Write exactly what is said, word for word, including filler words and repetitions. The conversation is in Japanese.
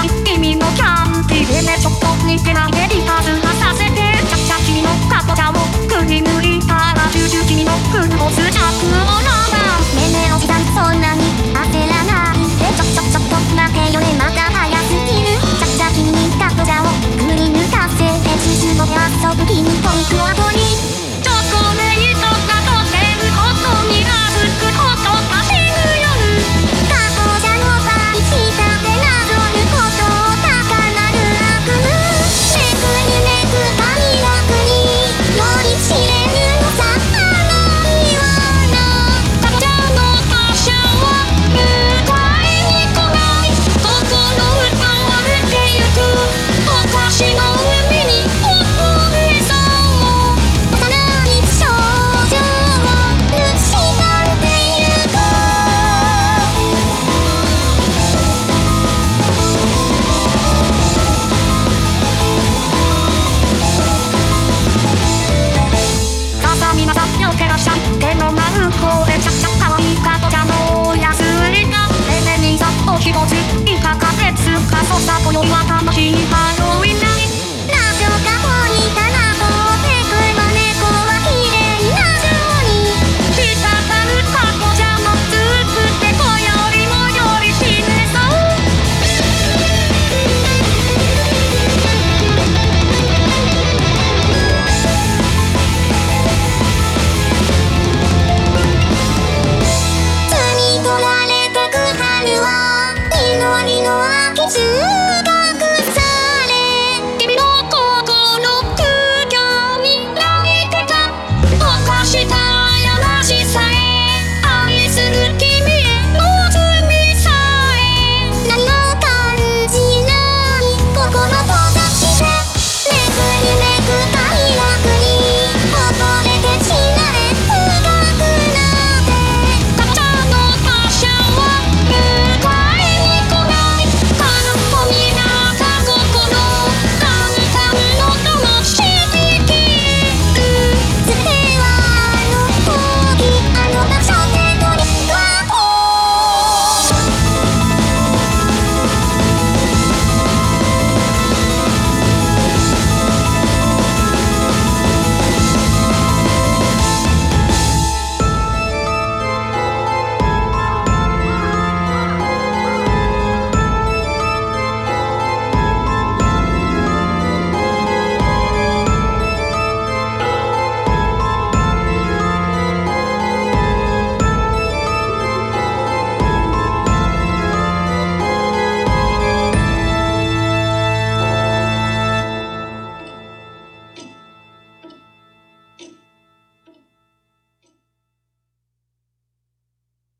ない君のキャンティでねちょっと似てないでリハーサルさせてちゃちゃ君のカボチャをくり抜いたらチューチュー君のフルボス着用ならねえねえおじさんそんなに焦らないでちょちょちょっと待てよねまだ早すぎるちゃちゃ君にカボチャをくり抜かせてシュシュで遊ぶ君ポイント後にチョコレートがとってることにらつくことが死ぬ夜カボチャのバイしたでなぞることを高鳴る悪夢めくるめく髪の国より知れぬのさ甘いわなカボチャの他者は迎えに来ない心奪われてゆく私の海に溺れそう幼い少女を失ってゆくささ皆さんよってらっしゃい手の真向こうでちゃちゃ可愛いカボチャのおやすみがねね兄さんおひとついかがですかそさ今宵は楽しい